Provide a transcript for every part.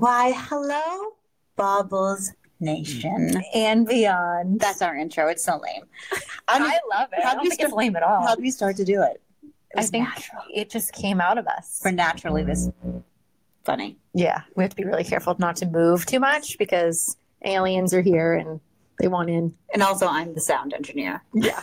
Why, hello, Bubbles Nation. And beyond. That's our intro. It's so lame. I love it. I don't think it's lame at all. How did you start to do it? I think it just came out of us. We're naturally this funny. Yeah, we have to be really careful not to move too much because aliens are here and they want in. And also, I'm the sound engineer. Yeah.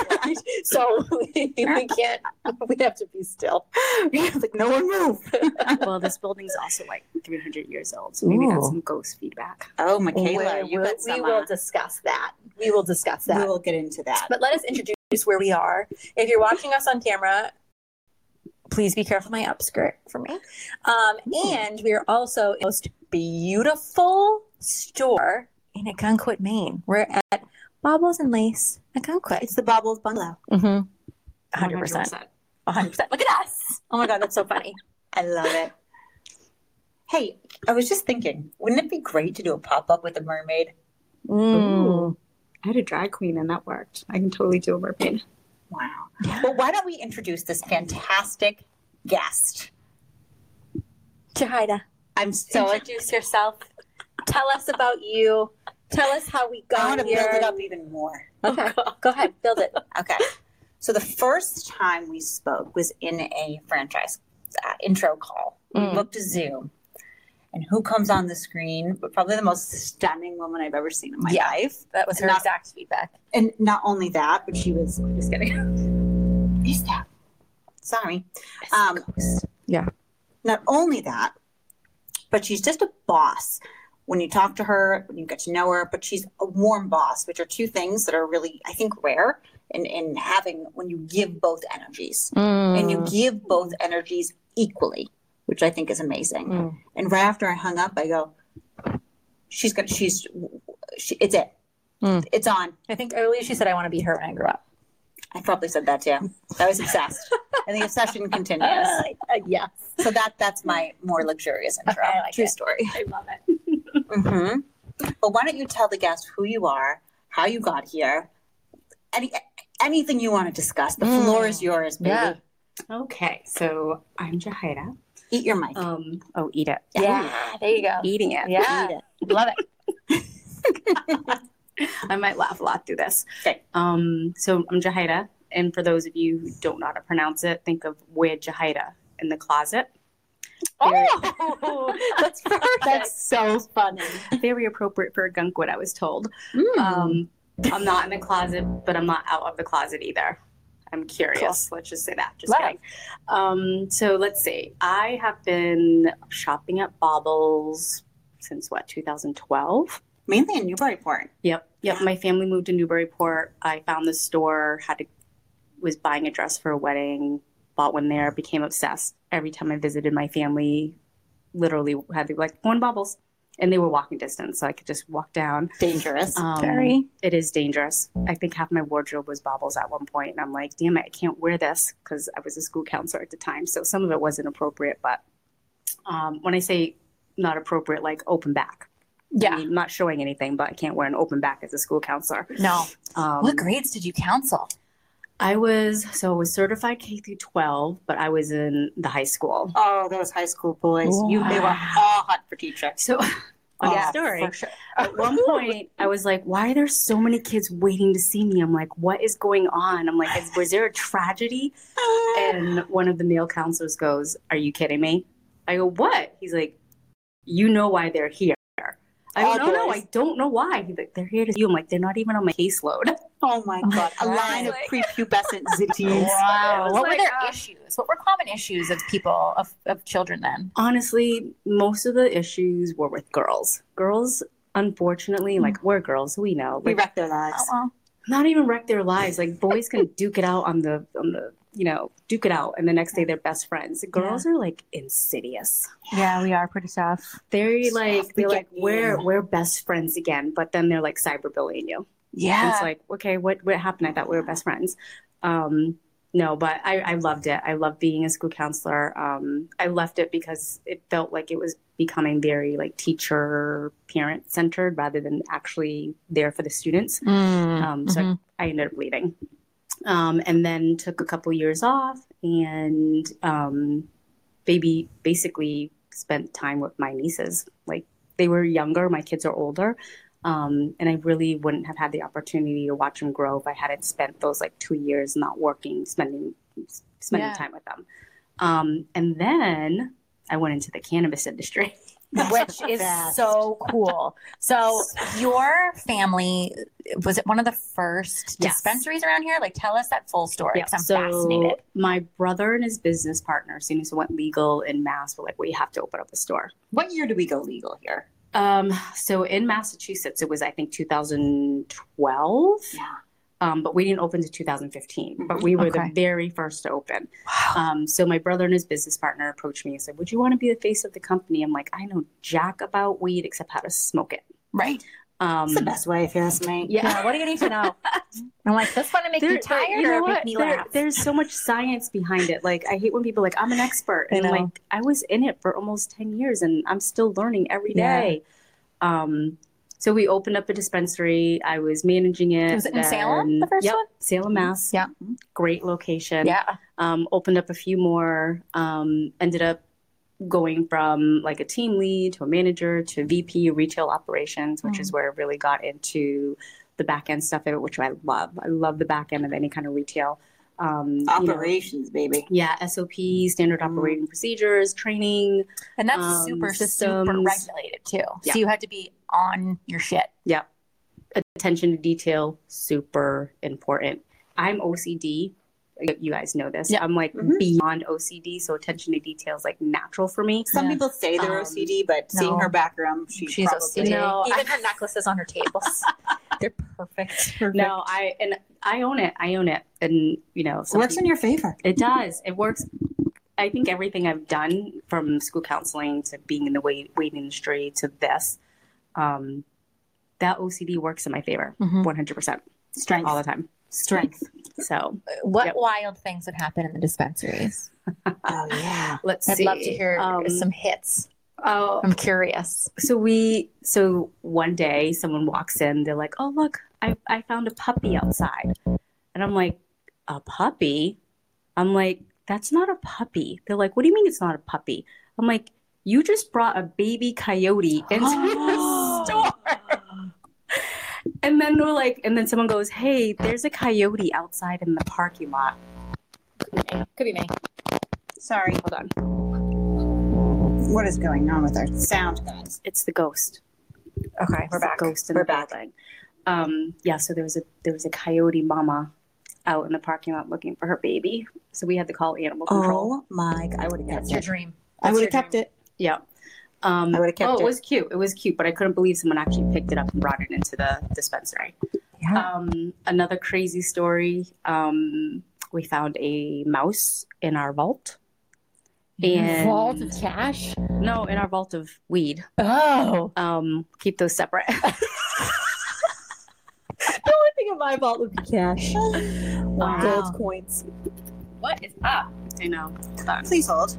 So we can't, we have to be still. Like, no one move. Well, this building's also like 300 years old, so maybe that's some ghost feedback. Oh, Michaela, you got some. We will discuss that. We will discuss that. We will get into that. But let us introduce where we are. If you're watching us on camera, please be careful my upskirt for me. And we are also in the most beautiful store in Ogunquit, Maine. We're at Baubles and Lace, Ogunquit. It's the Bubbles Bungalow. 100%. 100%. Look at us. Oh my God, that's so funny. I love it. Hey, I was just thinking, wouldn't it be great to do a pop-up with a mermaid? Ooh. I had a drag queen and that worked. I can totally do a mermaid. Wow. Yeah. Well, why don't we introduce this fantastic guest? Jahida, I'm so introduce yourself. Tell us about you. Tell us how we got I want to here. build it up even more. Okay, go ahead, build it. Okay. So the first time we spoke was in a franchise intro call. We booked a Zoom. And who comes on the screen? But probably the most stunning woman I've ever seen in my life. That was her exact feedback. And not only that, but she was just kidding. Is that? Sorry. Yeah. Not only that, but she's just a boss. When you talk to her, when you get to know her, but she's a warm boss, which are two things that are really, I think, rare in having when you give both energies. And you give both energies equally, which I think is amazing. And right after I hung up, I go, it's it. It's on. I think earlier she said, I want to be her when I grow up. I probably said that too. I was obsessed. And the obsession continues. Yes. So that's my more luxurious intro. I like True it. story. I love it. But why don't you tell the guests who you are, how you got here, anything you want to discuss. The floor is yours, baby. Yeah. Okay, so I'm Jahida. Eat your mic. Eat it. Yeah, there you go. Eating it. Yeah. Eat it. Love it. I might laugh a lot through this. Okay. So I'm Jahida, and for those of you who don't know how to pronounce it, think of where Jahida in the closet. Oh, that's perfect. That's so funny. Very appropriate for Ogunquit, I was told. I'm not in the closet, but I'm not out of the closet either. I'm curious. Let's just say that. Just kidding. So let's see. I have been shopping at Baubles since 2012. Mainly in Newburyport. Yep. My family moved to Newburyport. I found the store, was buying a dress for a wedding, bought one there, became obsessed. Every time I visited my family, literally had to like one Baubles, and they were walking distance, so I could just walk down. Dangerous. Very. It is dangerous. I think half my wardrobe was Baubles at one point, and I'm like, damn it, I can't wear this because I was a school counselor at the time, so some of it wasn't appropriate. But when I say not appropriate, like open back. Yeah. I mean, I'm not showing anything, but I can't wear an open back as a school counselor. No. What grades did you counsel? I was certified K through 12, but I was in the high school. Oh, those high school boys. Wow. They were all hot for teacher. So, story. For sure. At one point, I was like, why are there so many kids waiting to see me? I'm like, what is going on? I'm like, was there a tragedy? And one of the male counselors goes, are you kidding me? I go, what? He's like, you know why they're here. I go, no, I don't know why. He's like, they're here to see you. I'm like, they're not even on my caseload. Oh my God. A line of prepubescent zitties. Wow. What were like, their issues? What were common issues of people, of children then? Honestly, most of the issues were with girls. Girls, unfortunately, like we're girls, we know. We Like, wreck their lives. not even wreck their lives. Like boys can duke it out on the duke it out, and the next day they're best friends. Girls are like insidious. Yeah, we are pretty tough. They're like we're best friends again, but then they're like cyberbullying you. Yeah. It's like, okay, what happened? I thought we were best friends. No, but I loved it. I loved being a school counselor. I left it because it felt like it was becoming very like teacher parent centered rather than actually there for the students. So I ended up leaving. And then took a couple years off, and baby basically spent time with my nieces. Like they were younger, my kids are older. And I really wouldn't have had the opportunity to watch them grow if I hadn't spent those like 2 years not working, spending time with them. And then I went into the cannabis industry. Which is so cool. So your family, was it one of the first dispensaries around here? Like tell us that full story, 'cause I'm fascinated. My brother and his business partner, as soon as it went legal in Mass, were like, we have to open up a store. What year did we go legal here? So in Massachusetts, it was, I think, 2012. Yeah. But we didn't open to 2015, but we were the very first to open. Wow. So my brother and his business partner approached me and said, would you want to be the face of the company? I'm like, I know jack about weed except how to smoke it. Right. It's the best way, if you ask me. Yeah. What do you need to know? I'm like, this one to make you tired or make me laugh? There's so much science behind it. Like, I hate when people are like, I'm an expert. And like, I was in it for almost 10 years and I'm still learning every day. So we opened up a dispensary. I was managing it. Was it in Salem, the first one? Salem, Mass. Yeah. Great location. Yeah. Opened up a few more. Ended up going from like a team lead to a manager to VP retail operations, which is where I really got into the back end stuff of it, which I love. I love the back end of any kind of retail. Operations, baby. Yeah, SOP, standard operating procedures, training. And that's super regulated too. Yeah. So you had to be on your shit. Yeah. Attention to detail, super important. I'm OCD. You guys know this. Yeah. I'm like beyond OCD, so attention to detail is like natural for me. Some people say they're OCD, but seeing her background, she's OCD. No, even her necklaces on her tables, they're perfect. No, I own it. I own it, and you know, it works in your favor. It does. It works. I think everything I've done, from school counseling to being in the weight industry to this, that OCD works in my favor, 100%. Strength all the time. Strength. So, what wild things would happen in the dispensaries? Oh yeah, I'd love to hear some hits. Oh, I'm curious. So one day someone walks in, they're like, "Oh look, I found a puppy outside," and I'm like, "A puppy?" I'm like, "That's not a puppy." They're like, "What do you mean it's not a puppy?" I'm like, "You just brought a baby coyote into the store." And then they're like, and then someone goes, "Hey, there's a coyote outside in the parking lot." Could be me. Sorry. Hold on. What is going on with our sound, guys? It's the ghost. Okay, we're back. Ghost in the building. Yeah, so there was a coyote mama out in the parking lot looking for her baby. So we had to call animal control. Oh my God, I would have kept That's it. your dream. I would have kept it. Yeah. I would have kept it. It was cute. It was cute, but I couldn't believe someone actually picked it up and brought it into the dispensary. Yeah. Another crazy story. We found a mouse in our vault. And Vault of cash? No, in our vault of weed. Oh. Keep those separate. The only thing in my vault would be cash. Wow. Gold coins. What is up? I know. Hold on. Please hold.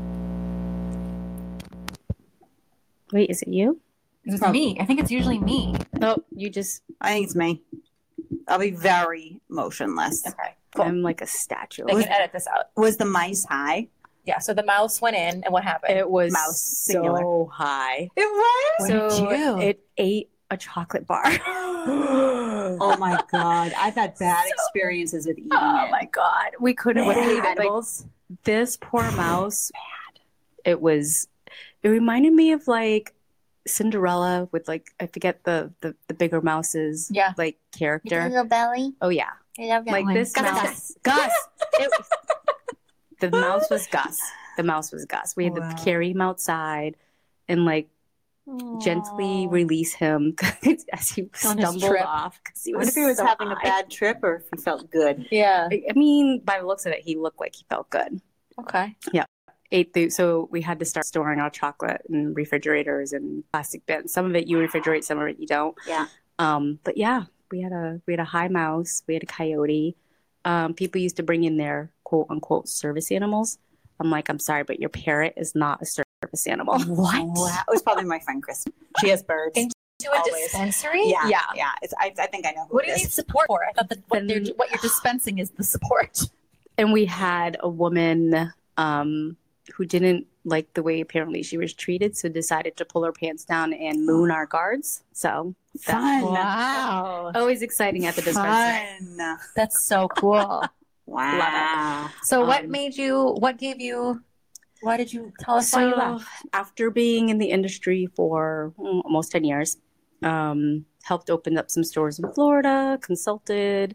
Wait, is it you? It's me. I think it's usually me. No, you just. I think it's me. I'll be very motionless. Okay. Cool. I'm like a statue. They can edit this out. Was the mice high? Yeah, so the mouse went in, and what happened? It was Mouse, so singular. high. It was? What did So you do? it ate a chocolate bar. Oh my God. I've had bad experiences with eating it. My God. We couldn't believe it. Like, this poor mouse. It reminded me of like Cinderella with like, I forget the bigger mouse's like character. Little belly. Oh yeah. I love that Like one. this mouse. Gus. The mouse was Gus. The mouse was Gus. We had to carry him outside and like gently release him as he stumbled off. What if he was having a bad trip or if he felt good? Yeah. I mean, by the looks of it, he looked like he felt good. Okay. Yeah. So we had to start storing our chocolate in refrigerators and plastic bins. Some of it you refrigerate, some of it you don't. Yeah. But yeah, we had a high mouse. We had a coyote. People used to bring in their quote unquote service animals. I'm like, I'm sorry, but your parrot is not a service animal. What? Wow. It was probably my friend Chris. She has birds. Into a dispensary? Yeah. Yeah. Yeah. I think I know who What do it you is. need support for? I thought that what you're dispensing is the support. And we had a woman who didn't like the way apparently she was treated, so decided to pull her pants down and moon our guards. So Fun. Wow. always exciting at the dispensary. Fun. That's so cool. Wow. So what Um, made you, what gave you, why did you tell us why you So left? after being in the industry for almost 10 years, helped open up some stores in Florida, consulted.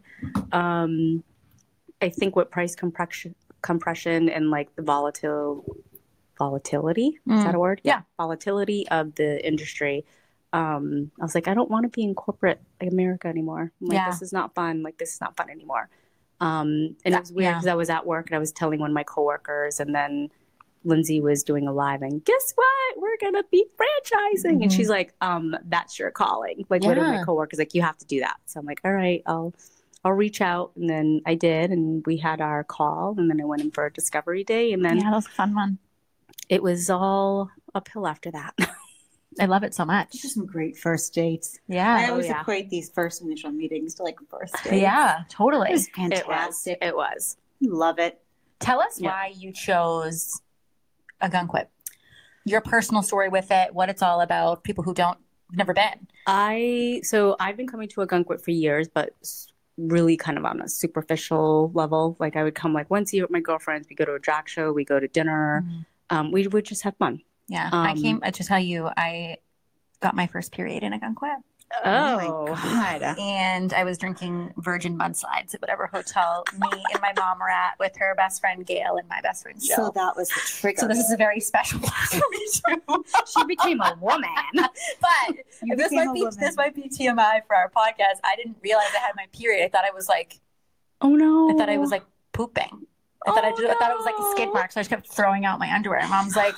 I think with price compression and like the volatility, is that a word? Yeah. Volatility of the industry. I was like, I don't want to be in corporate America anymore. I'm like, Yeah. this is not fun. Like, this is not fun anymore. And it was weird because I was at work and I was telling one of my coworkers, and then Lindsay was doing a live, and guess what? We're gonna be franchising. And she's like, that's your calling. Like literally my coworker's like, you have to do that. So I'm like, all right, I'll reach out. And then I did, and we had our call, and then I went in for a discovery day, and then Yeah, that was a fun one. it was all uphill after that. I love it so much. These are some great first dates. I Yeah. always yeah. equate these first initial meetings to like first dates. Yeah, totally. It was It was. fantastic. It was. Love it. Tell us Yeah. why you chose Ogunquit. Your personal story with it, what it's all about, people who never been. So I've been coming to Ogunquit for years, but really kind of on a superficial level. Like I would come like once a year with my girlfriends. We go to a drag show. We go to dinner. We would just have fun. Yeah. I came to tell you I got my first period in Ogunquit. Oh my God. And I was drinking virgin mudslides at whatever hotel me and my mom were at with her best friend Gail and my best friend Jill. So that was the trigger. So this is a very special place for me too. She became a woman. But You this became might a be woman. this might be TMI for our podcast. I didn't realize I had my period. I thought I was like Oh no. I thought I was like pooping. I thought it was like a skid mark, so I just kept throwing out my underwear. And Mom's like,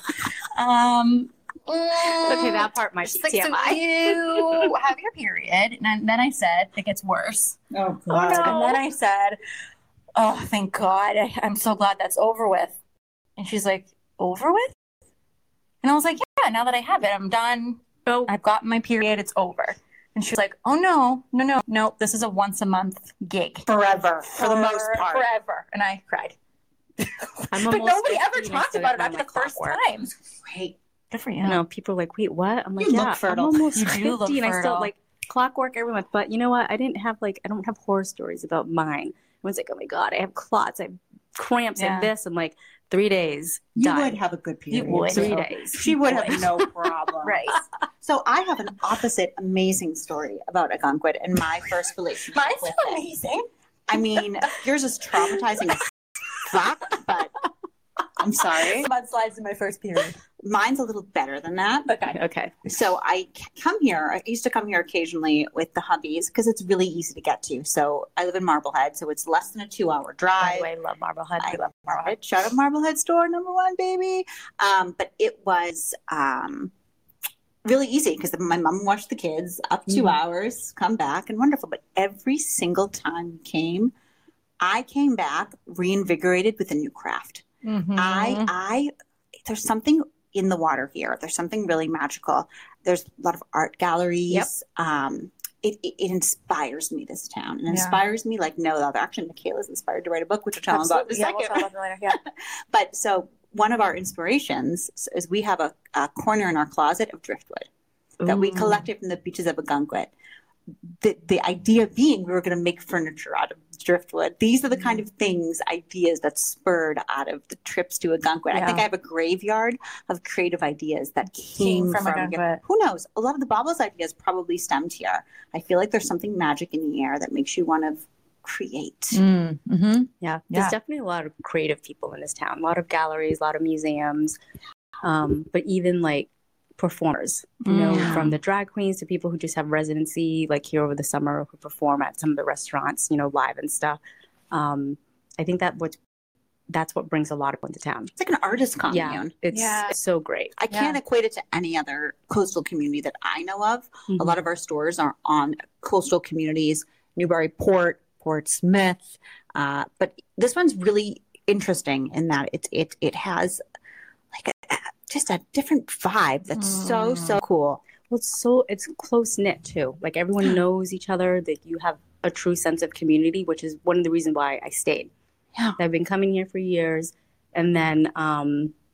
Okay, that part might be She's like, so TMI. you have your period. And then I said, it gets worse. Oh And God. then I said, oh, thank God. I'm so glad that's over with. And she's like, over with? And I was like, yeah, now that I have it, I'm done. Oh, I've gotten my period. It's over. And she's like, oh, no. This is a once a month gig. Forever. For the most part. Forever. And I cried. I'm But almost nobody 50 ever and I talked still about it get after my the first clockwork. time. Great. Good for you. You know, people are like, wait, what? I'm like, You look yeah, fertile. I'm almost You do 50 look and I still fertile. like clockwork every month. But you know what? I don't have horror stories about mine. Everyone's like, oh my God, I have clots, I have cramps, I Yeah. have this. I'm like, 3 days. You done. would have a good period. would. 3 so days. She would have no problem. Right. So I have an opposite amazing story about Ogunquit and my first relationship Mine's with so it. amazing. I mean, yours is traumatizing as fuck, but I'm sorry. Mudslides in my first period. Mine's a little better than that. Okay. Okay. So I used to come here occasionally with the hubbies because it's really easy to get to. So I live in Marblehead, so it's less than a 2-hour By drive. the way, I love Marblehead. I We love Marblehead. Right? Shout out Marblehead store #1, baby. But it was really easy because my mom watched the kids up 2 hours, come back, and wonderful. But every single time we came, I came back reinvigorated with a new craft. Mhm. I there's something in the water here. There's something really magical. There's a lot of art galleries. It inspires me, this town. It inspires me like no other. Actually, Michaela's inspired to write a book, which I'll tell them about in a Yeah, we'll second. talk about that later. Yeah. But so one of our inspirations is we have a corner in our closet of driftwood that we Ooh. collected from the beaches of Ogunquit. The idea being we were going to make furniture out of driftwood. These are the kind of ideas that spurred out of the trips to Ogunquit. I think Yeah. I have a graveyard of creative ideas that came from from Ogunquit. Who knows? A lot of the Baubles ideas probably stemmed here. I feel like there's something magic in the air that makes you want to create. Mm-hmm. Yeah, Yeah. there's definitely a lot of creative people in this town. A lot of galleries, a lot of museums, but even like performers, from the drag queens to people who just have residency, like here over the summer, who perform at some of the restaurants, live and stuff. I think that's what brings a lot of people into town. It's like an artist Yeah, commune. it's so great. I can't equate it to any other coastal community that I know of. Mhm. A lot of our stores are on coastal communities, Newburyport, Port Smith. But this one's really interesting in that it has like just a different vibe that's so cool. Well, it's close knit too. Like everyone knows each other. That you have a true sense of community, which is one of the reasons why I stayed. Yeah. I've been coming here for years, and then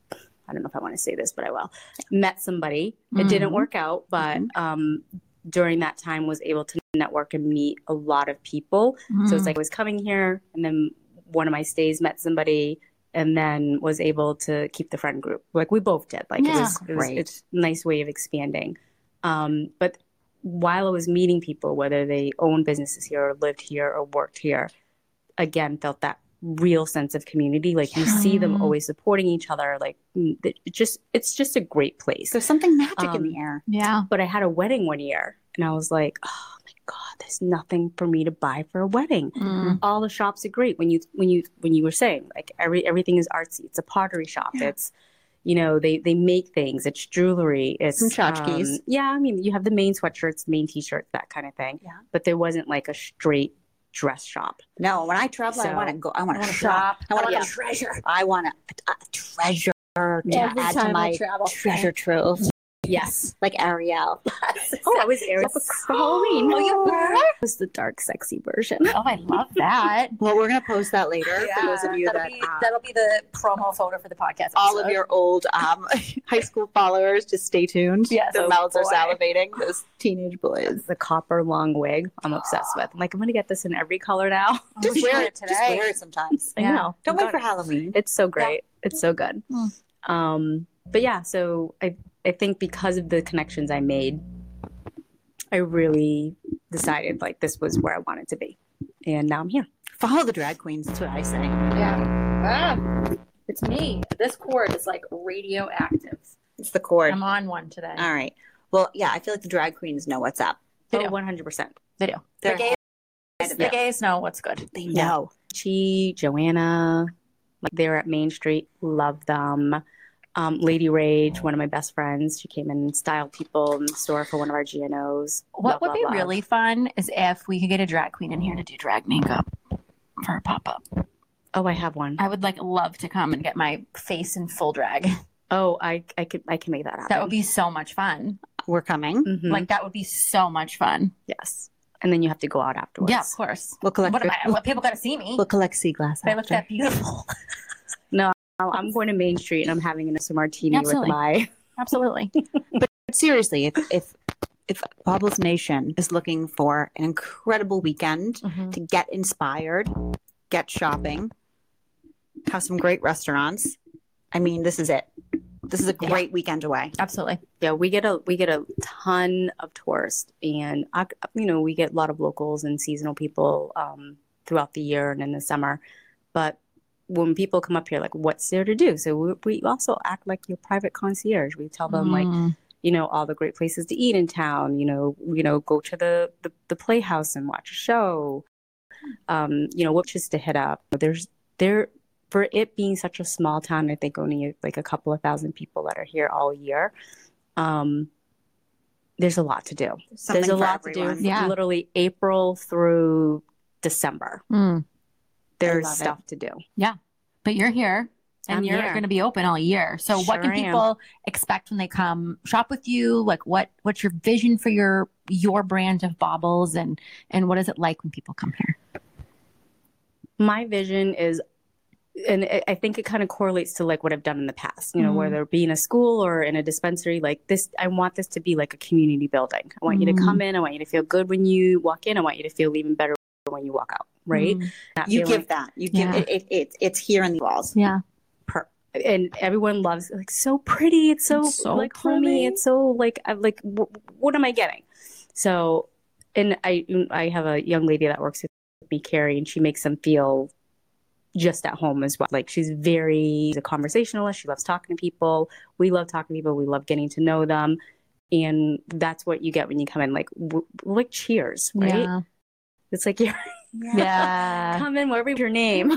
I don't know if I want to say this, but I will, met somebody. It didn't work out, but during that time was able to network and meet a lot of people. So it's like I was coming here, and then one of my stays met somebody, and then was able to keep the friend group. Like we both did. Like it's a nice way of expanding. But while I was meeting people, whether they own businesses here or lived here or worked here, again, felt that real sense of community. Like you see them always supporting each other. Like it's just a great place. There's something magic in the air. Yeah. But I had a wedding one year, and I was like, oh my God, there's nothing for me to buy for a wedding. All the shops are great. When you were saying, like everything is artsy. It's a pottery shop. It's, you know, they make things. It's jewelry. It's some tchotchkes. Yeah, I mean, you have the main sweatshirts, the main t-shirts, that kind of thing. Yeah. But there wasn't like a straight dress shop. No, when I travel, I want to go. I want to shop. I want to treasure. I want a treasure to add to my treasure trove. Yes, like Ariel. I was Ariel for Halloween. Oh, you were? It was the dark, sexy version. Oh, I love that. Well, we're gonna post that later for those of you that'll be the promo photo for the podcast. All of your old high school followers, just stay tuned. Yes, their mouths are salivating. Those teenage boys. The copper long wig, I'm obsessed with. I'm like, I'm gonna get this in every color now. Just wear it today. Just wear it sometimes. I know. Don't wait for Halloween. It's so great. Yeah. It's so good. But yeah, so I think because of the connections I made, I really decided like this was where I wanted to be. And now I'm here. Follow the drag queens. That's what I say. Yeah. It's me. This cord is like radioactive. It's the cord. I'm on one today. All right. Well, yeah, I feel like the drag queens know what's up. They do. 100%. They do. The gays know what's good. They know. Chi, Joanna, like they're at Main Street. Love them. Lady Rage, one of my best friends, she came in and styled people in the store for one of our GNOs. What would be really fun is if we could get a drag queen in here to do drag makeup for a pop-up. Oh, I have one. I would love to come and get my face in full drag. Oh, I can make that happen. That would be so much fun. We're coming. Mm-hmm. Like that would be so much fun. Yes. And then you have to go out afterwards. Yeah, of course. We'll collect. What people got to see me. We'll collect sea glass. They look that beautiful. No. I'm going to Main Street and I'm having an espresso martini with my. Absolutely. But seriously, if Baubles Nation is looking for an incredible weekend to get inspired, get shopping, have some great restaurants, I mean, this is it. This is a great weekend away. Absolutely. Yeah, we get a ton of tourists, and we get a lot of locals and seasonal people throughout the year and in the summer, but when people come up here, like, what's there to do? So we also act like your private concierge. We tell them like, all the great places to eat in town. Go to the Playhouse and watch a show. Which to hit up. For it being such a small town, I think only like a couple of thousand people that are here all year. There's a lot to do. There's a lot to do. Yeah. Literally April through December. There's stuff to do. Yeah. But you're here and you're going to be open all year. So what can people expect when they come shop with you? Like what's your vision for your brand of Baubles and what is it like when people come here? My vision is, and I think it kind of correlates to like what I've done in the past, whether it be in a school or in a dispensary, like this, I want this to be like a community building. I want you to come in. I want you to feel good when you walk in. I want you to feel even better when you walk out, right? You give that. You give it. It's here in the walls. Yeah. And everyone loves like so pretty. It's so like homey. It's so like what am I getting? So, and I have a young lady that works with me, Carrie, and she makes them feel just at home as well. Like she's a conversationalist. She loves talking to people. We love talking to people. We love getting to know them, and that's what you get when you come in. Like cheers, right? Yeah. It's like you're come in, whatever your name.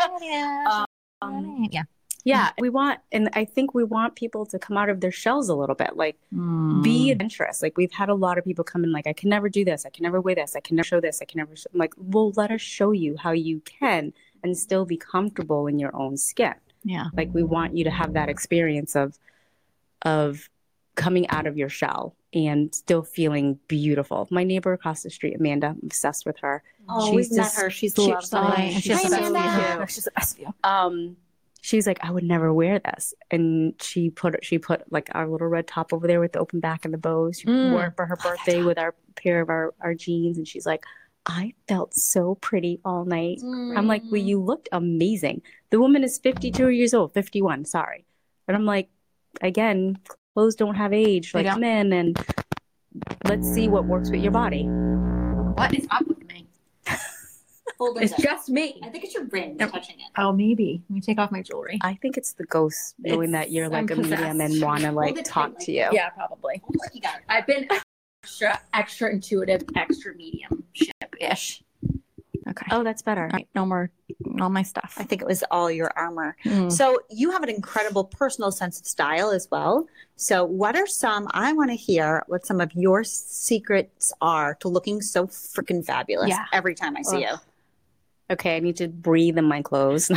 Yeah. We want, and I think we want people to come out of their shells a little bit, like be adventurous. Like we've had a lot of people come in, like, I can never do this. I can never wear this. I can never show this. I can never I'm like, well, let us show you how you can and still be comfortable in your own skin. Yeah. Like we want you to have that experience of coming out of your shell and still feeling beautiful. My neighbor across the street, Amanda, I'm obsessed with her. Oh, we've met her. She's lovely. She's the best view. she's like, I would never wear this. And she put like our little red top over there with the open back and the bows. She wore it for her birthday with our pair of our jeans. And she's like, I felt so pretty all night. I'm like, well, you looked amazing. The woman is 52 years old, 51, sorry. And I'm like, again, clothes don't have age like men, and let's see what works with your body. What is up with me? It's just me. I think it's your brain touching it. Oh, maybe. Let me take off my jewelry. I think it's the ghost knowing that you're like a medium and want to like talk to you. Yeah, probably. Like you got it. I've been extra intuitive, extra mediumship-ish. Okay. Oh, that's better. All right, no more, all my stuff. I think it was all your armor. So you have an incredible personal sense of style as well. So what are I want to hear what some of your secrets are to looking so freaking fabulous every time I see you. Okay, I need to breathe in my clothes.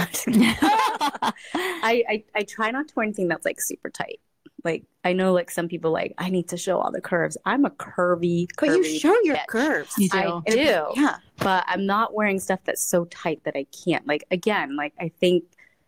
I try not to wear anything that's like super tight. Like I know like some people like I need to show all the curves. I'm a curvy But you show your bitch. curves. You do. I do. Yeah. But I'm not wearing stuff that's so tight that I can't. Like again, like I think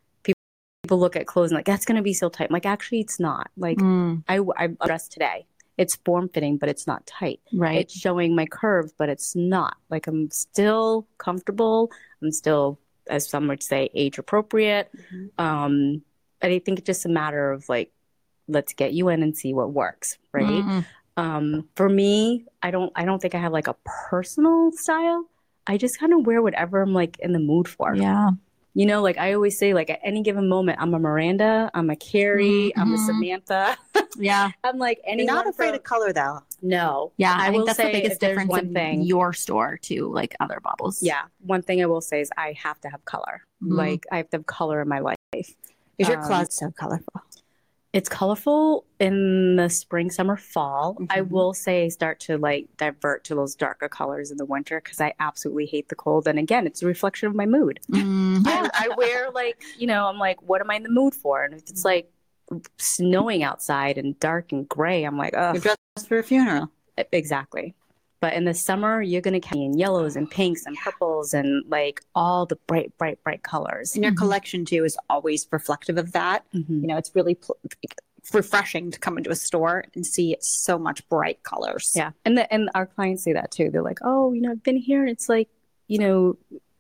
people look at clothes and like that's gonna be so tight. I'm like actually it's not. Like I dressed today. It's form fitting, but it's not tight. Right. It's showing my curves, but it's not. Like I'm still comfortable. I'm still, as some would say, age appropriate. And I think it's just a matter of like, let's get you in and see what works, right? For me, I don't think I have like a personal style. I just kind of wear whatever I'm like in the mood for. Yeah. You know, like I always say, like at any given moment, I'm a Miranda, I'm a Carrie, I'm a Samantha. Yeah. I'm like You're anyone. not afraid of color though. No. Yeah. I think will that's the say biggest if there's difference one in thing. your store to like other bubbles. Yeah. One thing I will say is I have to have color. Like I have to have color in my life. Is your closet so colorful? It's colorful in the spring, summer, fall. I will say start to like divert to those darker colors in the winter because I absolutely hate the cold. And again, it's a reflection of my mood. I wear like, you know, I'm like, what am I in the mood for? And if it's like snowing outside and dark and gray, I'm like, oh, You're dressed for a funeral. exactly. But in the summer, you're going to catch me in yellows and pinks and purples and like all the bright, bright, bright colors. And your collection too is always reflective of that. You know, it's really refreshing to come into a store and see so much bright colors. Yeah. And our clients say that too. They're like, oh, you know, I've been here and it's like, you know,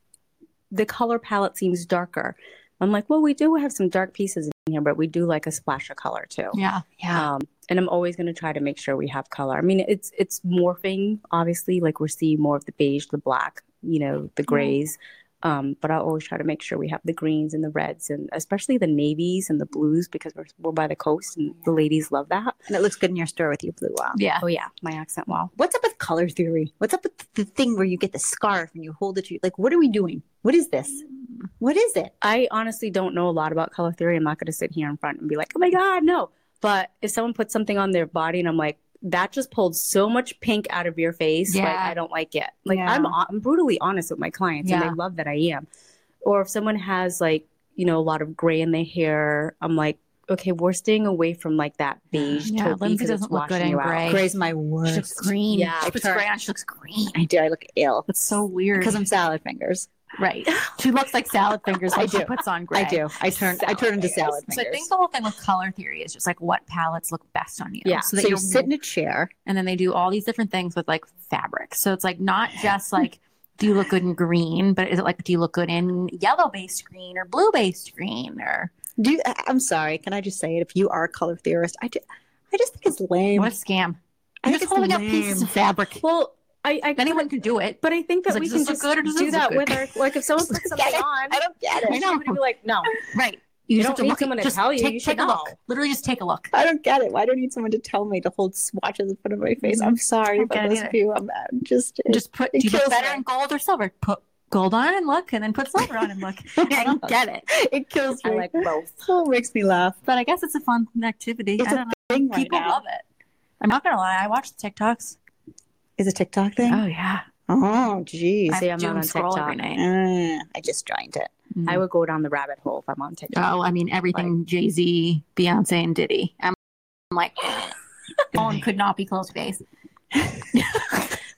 the color palette seems darker. I'm like, well, we do have some dark pieces in here, but we do like a splash of color too. Yeah. Yeah. And I'm always going to try to make sure we have color. I mean, it's morphing, obviously, like we're seeing more of the beige, the black, you know, the grays. But I'll always try to make sure we have the greens and the reds and especially the navies and the blues because we're by the coast and the ladies love that. And it looks good in your store with your blue wow. Yeah. Oh, yeah. My accent wow. What's up with color theory? What's up with the thing where you get the scarf and you hold it to you? Like, what are we doing? What is this? What is it? I honestly don't know a lot about color theory. I'm not going to sit here in front and be like, oh my God, no. But if someone puts something on their body and I'm like, that just pulled so much pink out of your face. Yeah. Like, I don't like it. Like, I'm brutally honest with my clients and they love that I am. Or if someone has like, you know, a lot of gray in their hair, I'm like, okay, we're staying away from like that beige taupe Lindsay because it's doesn't look good washing in you gray. out. Gray's my She worst. looks green. Yeah. She puts gray on. She looks green. I do. I look ill. It's so weird. Because I'm salad fingers. Right. She looks like salad fingers when I she do. puts on gray. I do. I turn into salad fingers. So I think the whole thing with color theory is just like what palettes look best on you. Yeah. So you sit in a chair. and then they do all these different things with like fabric. So it's like not just like do you look good in green, but is it like do you look good in yellow based green or blue based green or I'm sorry. Can I just say it? If you are a color theorist, I just think it's lame. what a scam. I You're think just it's holding up lame. pieces of fabric. Well, I Anyone can do it. but I think that It's like, we does can this look just good or does do this that look with our, like if someone puts something on, I don't get it. I know. somebody be like, no. Right. You You just have don't to need look someone to just tell you. Take, You should take a look. know. Literally just take a look. I don't get it. Why do I need someone to tell me to hold swatches in front of my face? I'm sorry Don't about get it those either. of you. I'm just Just put it do you look kills better me. in gold or silver? Put gold on and look, and then put silver on and look. I don't get it. It kills I me. like both. Oh, it makes me laugh. But I guess it's a fun activity. It's I a don't know. thing right People now. love it. I'm not gonna lie. I watch the TikToks. Is it TikTok thing? Oh yeah. Oh, geez. See, I'm doom not on scroll TikTok. every night. I just joined it. I would go down the rabbit hole if I'm on TikTok. Oh, I mean everything Jay-Z, Beyonce, and Diddy. I'm like, phone could not be close to base.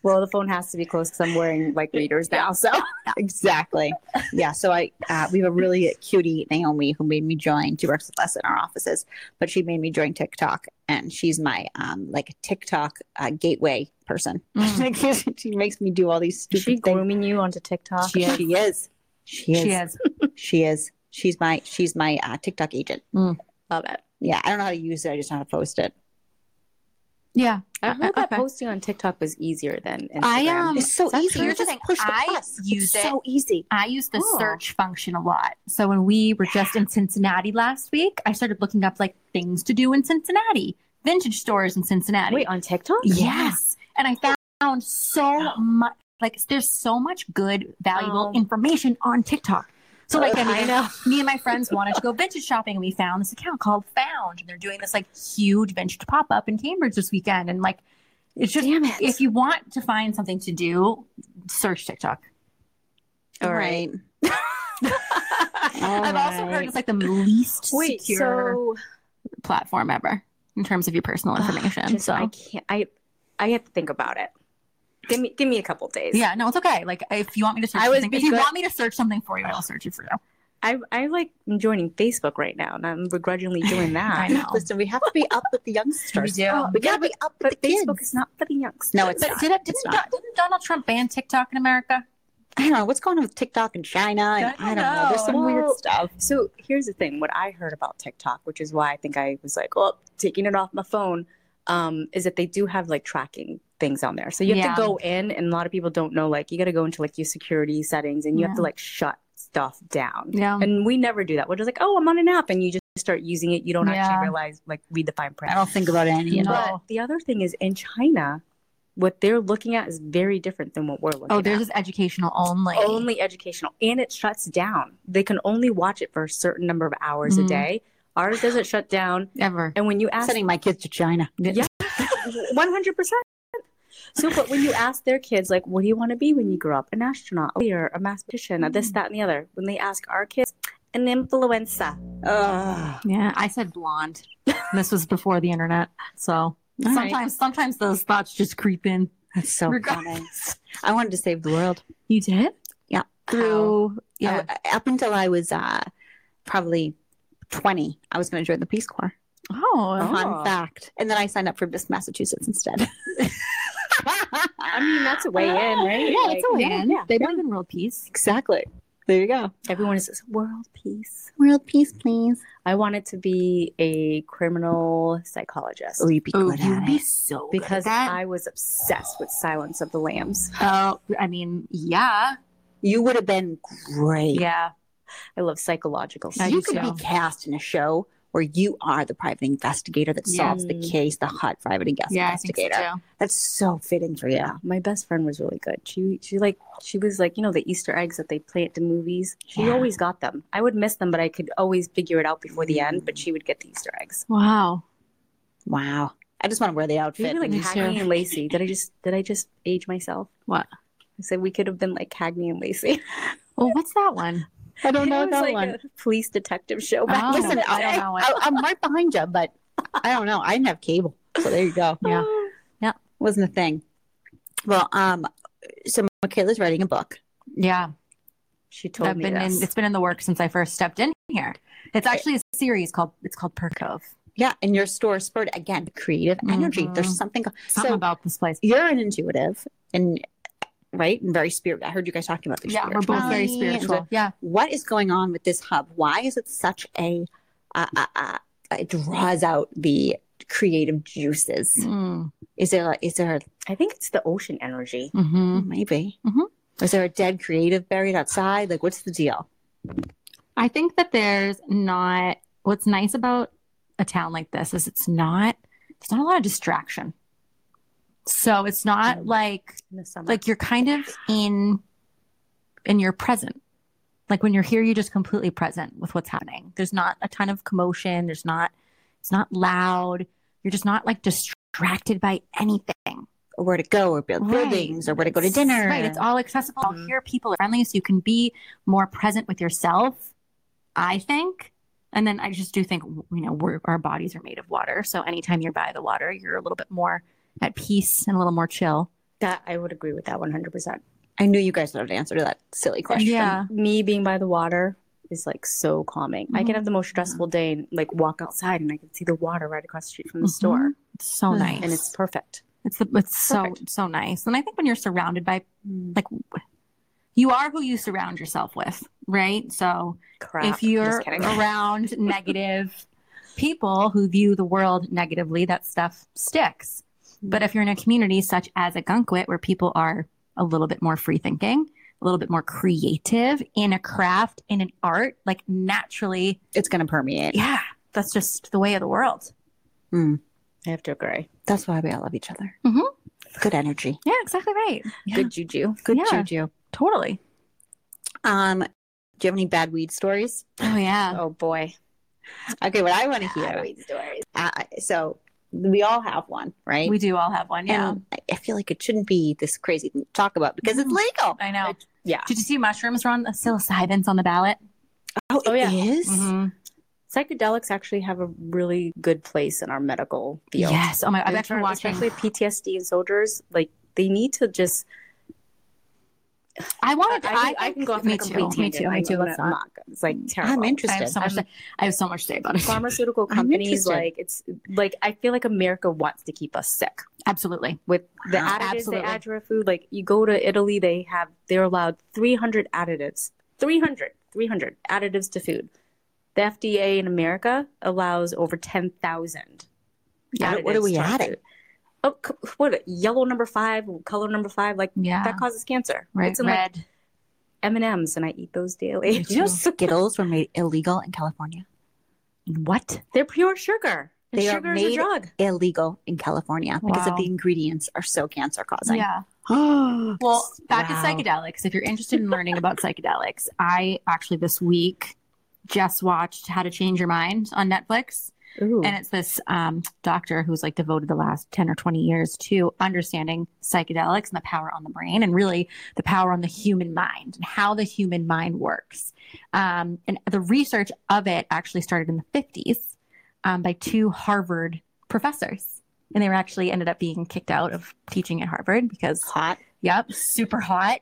Well, the phone has to be close because I'm wearing like readers now. So Exactly. Yeah. So we have a really cutie Naomi who made me join. She works with us in our offices, but she made me join TikTok, and she's my like TikTok gateway person. She makes me do all these is stupid she things. grooming you onto TikTok? She is. She is. She is. She is. She's my TikTok agent. Love it. Yeah. I don't know how to use it. I just know how to post it. Yeah. I heard that Okay. posting on TikTok was easier than Instagram. I It's so easy. Here's You the just thing. push the I plus. use It's it. so easy. I use the Oh. search function a lot. So when we were just in Cincinnati last week, I started looking up like things to do in Cincinnati, vintage stores in Cincinnati. Wait, on TikTok? Yes. And I found so much, like, there's so much good, valuable information on TikTok. So, like, I know. me and my friends wanted to go vintage shopping, and we found this account called Found, and they're doing this like huge vintage pop up in Cambridge this weekend. And like, it's just, Damn it. if you want to find something to do, search TikTok. All right. I've also heard it's like the least Wait, secure so platform ever in terms of your personal information. just, So I can't. I have to think about it. Give me a couple days. yeah, no, it's okay. Like if you want me to search I would something, be if you good- want me to search something for you, I will search it for you. I like joining Facebook right now, and I'm begrudgingly doing that. I know. Listen, we have to be up with the youngsters. We do. We gotta be up with But the Facebook kids. is not for the youngsters. No, it's But not. didn't not. Donald Trump ban TikTok in America? I don't know what's going on with TikTok in China. And I don't know. There's some weird Well, stuff. So here's the thing. What I heard about TikTok, which is why I think I was like, oh, taking it off my phone, is that they do have like tracking things on there. So you have Yeah. to go in, and a lot of people don't know, like, you got to go into like your security settings, and you have to Yeah. like shut stuff down. Yeah. And we never do that. We're just like, oh, I'm on an app, and you just start using it. You don't Yeah. actually realize, like, read the fine print. I don't think about any of No. it. But the other thing is, in China, what they're looking at is very different than what we're looking Oh, at. there's this educational only. Only educational, and it shuts down. They can only watch it for a certain number of hours a Mhm. day. Ours doesn't shut down. Ever. And when you ask, Sending my kids to China. yeah, 100%. So, but when you ask their kids, like, what do you want to be when you grow up? An astronaut, a lawyer, a mathematician, a this, that, and the other. When they ask our kids, an influencer. Ugh. Yeah, I said blonde. This was before the internet, so right. sometimes those thoughts just creep in. That's so funny. Regardless. I wanted to save the world. You did? Yeah. Through yeah. Up until I was probably 20, I was going to join the Peace Corps. Oh, Fun fact. And then I signed up for Miss Massachusetts instead. I mean, that's a way in, right? yeah, Like, it's a win. yeah. They believe in world peace. Exactly. There you go. everyone is world peace. World peace, please. I wanted to be a criminal psychologist Oh, you'd be Oh, good you'd at be it. so because good at that. I was obsessed with Silence of the Lambs. Oh, I mean, yeah, You would have been great. yeah. I love psychological I stuff. You do could too. be cast in a show where you are the private investigator that solves the Yes. case, the hot private Yeah, I think so investigator. too. That's so fitting for you. Yeah, my best friend was really good. She was like, you know, the Easter eggs that they plant in movies. She Yeah. always got them. I would miss them, but I could always figure it out before the end. But she would get the Easter eggs. Wow. Wow. I just want to wear the outfit. Maybe like Me Cagney too. and Lacey. Did I just age myself? What? I said we could have been like Cagney and Lacey. Well, what's that one? I don't know It was that like one. a police detective show back Oh. in Listen, the I day. don't know it. I'm right behind you, but I don't know. I didn't have cable. So there you go. Yeah. Wasn't a thing. Well, so Michaela's writing a book. Yeah. She told I've me been this. it's been in the works since I first stepped in here. It's actually a series called Perk Cove. Yeah, and your store spurred again creative energy. Mhm. There's something. Something So about this place. you're an intuitive and right and very spirit. I heard you guys talking about this. Yeah, we're both very spiritual. Yeah. What is going on with this hub? Why is it such a? It draws out the creative juices. Mm. Is there? I think it's the ocean energy. Hmm. Maybe. Mhm. Is there a dead creative buried outside? Like, what's the deal? I think that there's not. What's nice about a town like this is there's not a lot of distraction. So it's not like In the summer. you're kind of in your present. Like when you're here, you're just completely present with what's happening. There's not a ton of commotion. It's not loud. You're just not like distracted by anything. Or where to go, or build Right. buildings, or where to go to dinner? Right. It's all accessible. Mhm. Here, people are friendly, so you can be more present with yourself, I think. And then I just do think, our bodies are made of water. So anytime you're by the water, you're a little bit more at peace and a little more chill. That I would agree with that 100%. I knew you guys would have an answer to that silly question. Yeah. Me being by the water is like so calming. I can have the most stressful day and like walk outside and I can see the water right across the street from the store, It's so nice. and it's perfect. It's so Perfect. so nice. And I think when you're surrounded by like you are who you surround yourself with, right? So Crap. if you're Just kidding. around negative people who view the world negatively, that stuff sticks. But if you're in a community such as a Gunkwit where people are a little bit more free thinking, a little bit more creative in a craft, in an art, like naturally, It's going to permeate. yeah, that's just the way of the world. Mm. I have to agree. That's why we all love each other. Mhm. Good energy. Yeah, exactly right. Yeah. Good juju. Good Yeah. juju. Totally. Do you have any bad weed stories? Oh yeah. Oh boy. Okay, what I want to hear. Weed stories. So we all have one, right? We do all have one. Yeah. And I feel like it shouldn't be this crazy thing to talk about because it's legal. I know. Yeah. Did you see mushrooms were on psilocybin's on the ballot? Oh, Oh, yeah. it is? Psychedelics actually have a really good place in our medical field. Yes. Oh my! I've actually watching. Especially PTSD and soldiers. Like they need to just. I wanted. I can go off on Me a too. complete Me tangent. too. Me too. I'm Let's not- not. It's like terrible. I'm I interested. have so much. I have so much to say about it. Pharmaceutical I'm companies, interested. like it's like I feel like America wants to keep us sick Absolutely. with the Wow. additives Absolutely. they add to our food. Like you go to Italy, they're allowed 300 additives, 300 additives to food. The FDA in America allows over 10,000. What are we additives to our adding? food. Oh, what? Yellow number 5, color number 5, like Yeah. that causes cancer. Right. It's in like Red. M&Ms, and I eat those daily. You know, Skittles were made illegal in California. What? They're pure sugar. They are Sugar is a made drug. illegal in California because of Wow. the ingredients are so cancer causing. Yeah. well, Well, back to psychedelics. If you're interested in learning about psychedelics, I actually this week just watched How to Change Your Mind on Netflix. Ooh. And it's this doctor who's like devoted the last 10 or 20 years to understanding psychedelics and the power on the brain and really the power on the human mind and how the human mind works. And the research of it actually started in the 50s by two Harvard professors. And they were actually ended up being kicked out of teaching at Harvard because, hot. yep, super hot.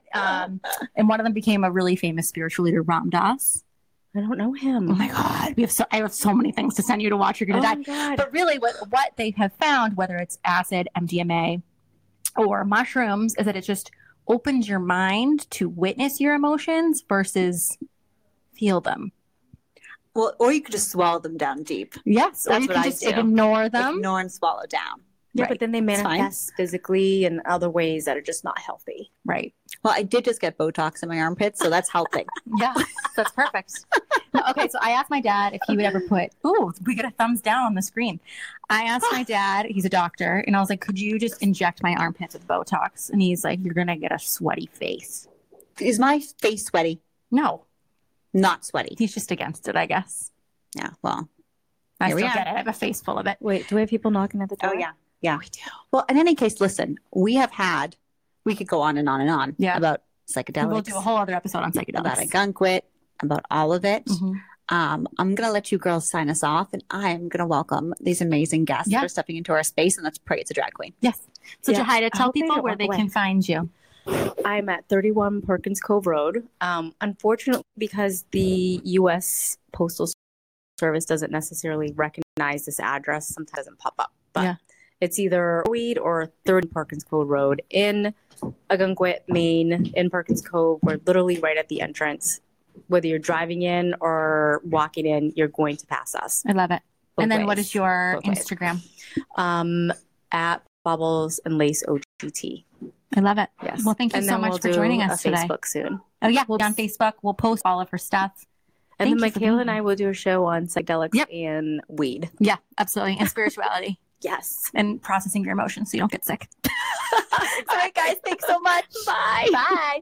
And one of them became a really famous spiritual leader, Ram Dass. I don't know him. Oh my God. I have so many things to send you to watch. You're going to die. God. But really, what they have found, whether it's acid, MDMA, or mushrooms, is that it just opens your mind to witness your emotions versus feel them. Well, or you could just swallow them down deep. Yes, or That's you what can I just do. ignore them. Ignore and swallow down. Yeah, Right. but then they It's fine. manifest physically in other ways that are just not healthy. Right. Well, I did just get Botox in my armpits, so that's helping. Yeah, that's perfect. No, okay, so I asked my dad if he would ever put, ooh, we get a thumbs down on the screen. I asked my dad, he's a doctor, and I was like, could you just inject my armpits with Botox? And he's like, you're going to get a sweaty face. Is my face sweaty? No, Not sweaty. he's just against it, I guess. Yeah, well. I Here we still are. get it. I have a face full of it. Wait, do we have people knocking at the door? Oh, yeah. Yeah. We do. Well, in any case, listen, we could go on and on and on Yeah. about psychedelics, We'll do a whole other episode on psychedelics. about a gunkwit, about all of it. Mhm. I'm going to let you girls sign us off, and I'm going to welcome these amazing guests Yeah. that are stepping into our space, and let's pray it's a drag queen. Yes. So Yeah. Jahida, I tell hope they people don't where walk they away. can find you. I'm at 31 Perkins Cove Road. Unfortunately, because the U.S. Postal Service doesn't necessarily recognize this address, sometimes it doesn't pop up. But Yeah. it's either Weed or 30 Perkins Cove Road in Agunquit, Maine, in Perkins Cove. We're literally right at the entrance. Whether you're driving in or walking in, you're going to pass us. I love it. Both And then what ways. is your Both ways. Instagram? At Bubbles and Lace OGT. I love it. Yes. Well, thank you And so then much we'll for do joining a us today. Facebook soon. Oh, yeah. We'll be on Facebook. We'll post all of her stuff. And Thank then you for being Michaela and here. I will do a show on psychedelics Yep. and weed. Yeah, absolutely. And spirituality Yes. and processing your emotions so you don't get sick. All right, guys. Thanks so much. Bye. Bye.